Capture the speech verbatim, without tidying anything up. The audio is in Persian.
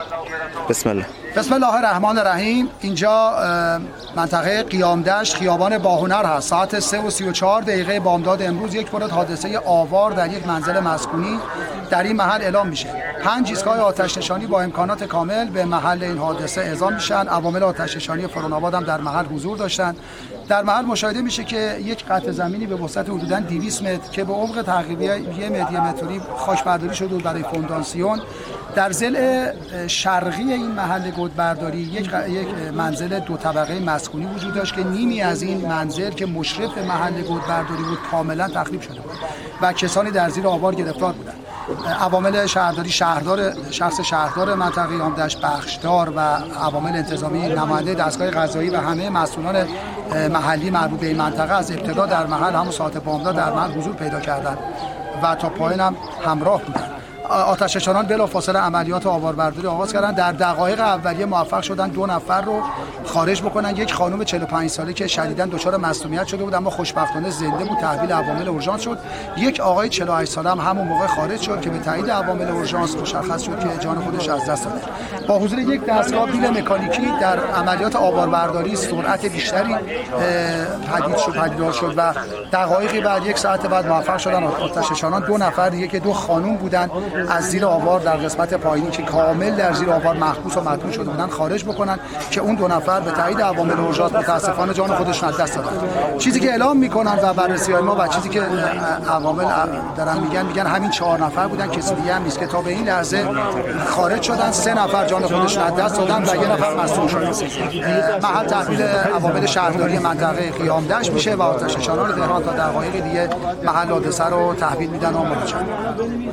بسم الله. بسم الله الرحمن الرحیم. اینجا منطقه قیامدشت خیابان باهنر هست. ساعت سه و سی و چهار دقیقه بامداد امروز یک مورد حادثه آوار در یک منزل مسکونی در این محل اعلام میشه. پنج ایستگاه آتش نشانی با امکانات کامل به محل این حادثه اعزام میشن. عوامل آتش نشانی فرون‌آباد هم در محل حضور داشتن. در محل مشاهده میشه که یک قطع زمینی به وسعت حدوداً دویست متر که به عمق تقریباً یک متر یک متری خاک برداری شده بود برای فونداسیون. در ضلع شرقی این محل گودبرداری یک یک منزل دو طبقه مسکونی وجود داشت که نیمی از این منزل که مشرف به محل گودبرداری بود کاملا تخریب شده بود و کسانی در زیر آوار گرفتار بودند. عوامل شهرداری شهردار شخص شهردار منطقه قیامدشت، بخشدار و عوامل انتظامی، نماینده دستگاه قضایی و همه مسئولان محلی مربوط به این منطقه از ابتدا در محل همون ساعت بامداد در محل حضور پیدا کردند و تا پایین هم همراه بودند. آتش نشانان بلافاصله عملیات آواربرداری آغاز کردن. در دقایق اولیه موفق شدن دو نفر رو خارج بکنن. یک خانم چهل و پنج ساله که شدیداً دچار مصدومیت شده بود اما خوشبختانه زنده بود، تحویل عوامل اورژانس شد. یک آقای چهل و هشت ساله هم همون موقع خارج شد که به تایید عوامل اورژانس مشخص شد که جان خودش از دست داده. با حضور یک دستگاه بیل مکانیکی در عملیات آواربرداری سرعت بیشتری پدید شد پدیدار شد و دقایقی بعد یک ساعت بعد موفق شدن آتش نشانان دو نفر یک دو خانم بودند از زیر آوار در قسمت پایینی که کامل در زیر آوار محبوس و مدفون شده بودن خارج بکنن که اون دو نفر به تایید عوامل اورژانس متاسفانه جان خودشون از دست دادن. چیزی که اعلام میکنن و بررسی‌های ما و چیزی که عوامل دارن میگن میگن همین چهار نفر بودن، کسی دیگه هم نیست که تا به این لحظه خارج شدن. سه نفر جان خودشون از دست دادن و یه نفر مصدوم شده. محل تحویل عوامل شهرداری منطقه قیامدشت میشه و آتش نشانان تهران تا دقایق دیگه محل حادثه رو تحویل میدن و مراجعه